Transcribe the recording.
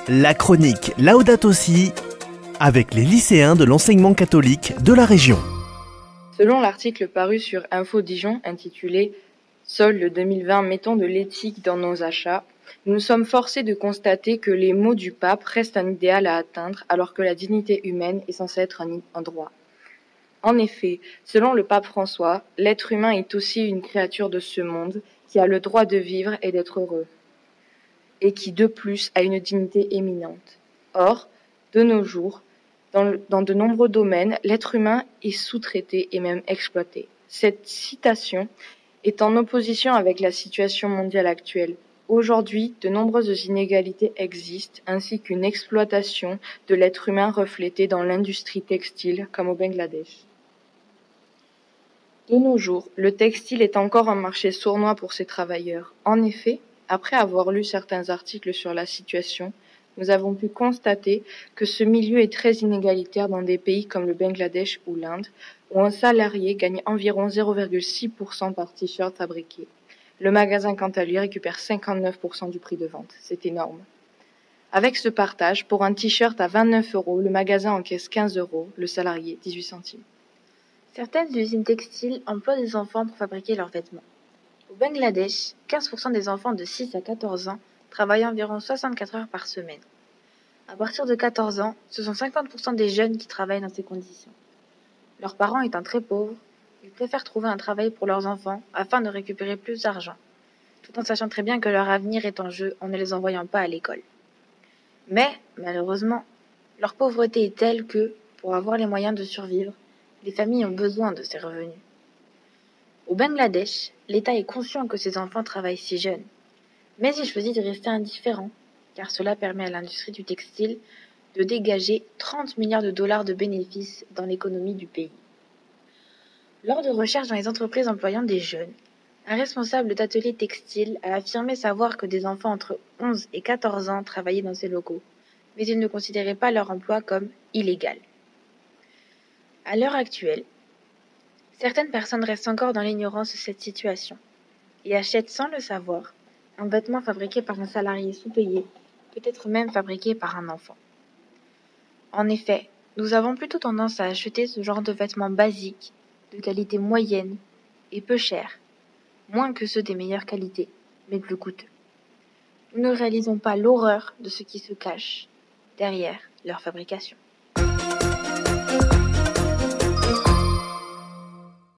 La chronique Laudato Si avec les lycéens de l'enseignement catholique de la région. Selon l'article paru sur Info Dijon intitulé « Solde 2020, mettons de l'éthique dans nos achats », nous sommes forcés de constater que les mots du pape restent un idéal à atteindre alors que la dignité humaine est censée être un droit. En effet, selon le pape François, l'être humain est aussi une créature de ce monde qui a le droit de vivre et d'être heureux, et qui de plus a une dignité éminente. Or, de nos jours, dans de nombreux domaines, l'être humain est sous-traité et même exploité. Cette citation est en opposition avec la situation mondiale actuelle. Aujourd'hui, de nombreuses inégalités existent, ainsi qu'une exploitation de l'être humain reflétée dans l'industrie textile, comme au Bangladesh. De nos jours, le textile est encore un marché sournois pour ses travailleurs. En effet, après avoir lu certains articles sur la situation, nous avons pu constater que ce milieu est très inégalitaire dans des pays comme le Bangladesh ou l'Inde, où un salarié gagne environ 0,6% par t-shirt fabriqué. Le magasin, quant à lui, récupère 59% du prix de vente. C'est énorme. Avec ce partage, pour un t-shirt à 29 €, le magasin encaisse 15 €, le salarié 18 centimes. Certaines usines textiles emploient des enfants pour fabriquer leurs vêtements. Au Bangladesh, 15% des enfants de 6 à 14 ans travaillent environ 64 heures par semaine. À partir de 14 ans, ce sont 50% des jeunes qui travaillent dans ces conditions. Leurs parents étant très pauvres, ils préfèrent trouver un travail pour leurs enfants afin de récupérer plus d'argent, tout en sachant très bien que leur avenir est en jeu en ne les envoyant pas à l'école. Mais, malheureusement, leur pauvreté est telle que, pour avoir les moyens de survivre, les familles ont besoin de ces revenus. Au Bangladesh, l'État est conscient que ses enfants travaillent si jeunes, mais il choisit de rester indifférent, car cela permet à l'industrie du textile de dégager 30 milliards de dollars de bénéfices dans l'économie du pays. Lors de recherches dans les entreprises employant des jeunes, un responsable d'atelier textile a affirmé savoir que des enfants entre 11 et 14 ans travaillaient dans ces locaux, mais il ne considérait pas leur emploi comme illégal. À l'heure actuelle, certaines personnes restent encore dans l'ignorance de cette situation et achètent sans le savoir un vêtement fabriqué par un salarié sous-payé, peut-être même fabriqué par un enfant. En effet, nous avons plutôt tendance à acheter ce genre de vêtements basiques, de qualité moyenne et peu chers, moins que ceux des meilleures qualités, mais plus coûteux. Nous ne réalisons pas l'horreur de ce qui se cache derrière leur fabrication.